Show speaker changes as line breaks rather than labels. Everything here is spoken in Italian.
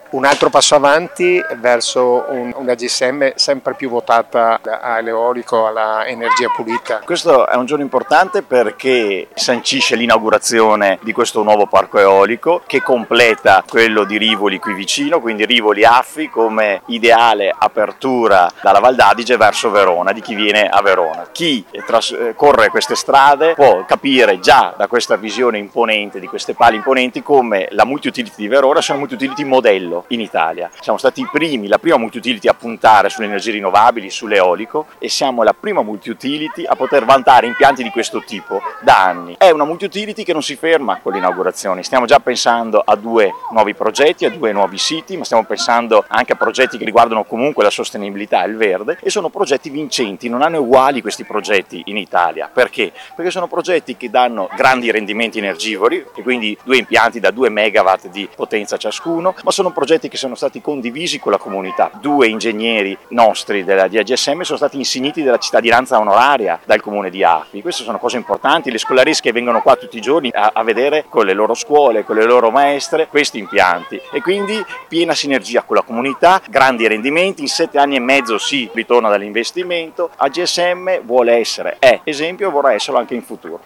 Un altro passo avanti verso una GSM sempre più votata all'eolico, alla energia pulita.
Questo è un giorno importante perché sancisce l'inaugurazione di questo nuovo parco eolico che completa quello di Rivoli qui vicino, quindi Rivoli Affi come ideale apertura dalla Val d'Adige verso Verona, di chi viene a Verona. Chi corre queste strade può capire già da questa visione imponente, di queste pale imponenti, come la multi-utility di Verona sia una multi-utility modello in Italia. Siamo stati i primi, la prima multi-utility a puntare sulle energie rinnovabili, sull'eolico, e siamo la prima multi-utility a poter vantare impianti di questo tipo da anni. È una multi-utility che non si ferma con le inaugurazioni, stiamo già pensando a 2 nuovi progetti, a 2 nuovi siti, ma stiamo pensando anche a progetti che riguardano comunque la sostenibilità e il verde, e sono progetti vincenti, non hanno uguali questi progetti in Italia. Perché? Perché sono progetti che danno grandi rendimenti energivori, e quindi 2 impianti da 2 megawatt di potenza ciascuno, ma sono progetti che sono stati condivisi con la comunità. 2 ingegneri nostri della DAGSM sono stati insigniti della cittadinanza onoraria dal comune di Affi. Queste sono cose importanti, le scolaresche vengono qua tutti i giorni a vedere con le loro scuole, con le loro maestre questi impianti, e quindi piena sinergia con la comunità, grandi rendimenti, in 7 anni e mezzo si ritorna dall'investimento. AGSM vuole essere, è esempio e vorrà esserlo anche in futuro.